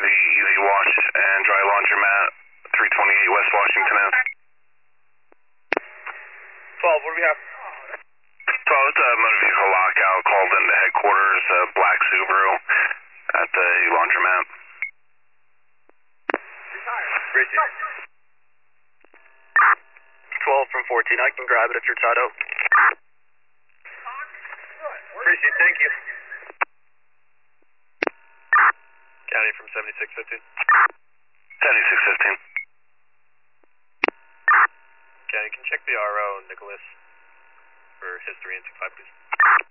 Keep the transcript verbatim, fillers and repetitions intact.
the Easy Wash and Dry Laundromat, three twenty-eight West Washington Ave. twelve, what do we have? twelve, it's a motor vehicle lockout called into headquarters, uh, black Subaru at the laundromat. Appreciate twelve from fourteen, I can grab it if you're tied up. Appreciate, thank you. County from seventy-six fifteen. seventy-six fifteen. County, can check the R O, Nicholas, for history and two five, please.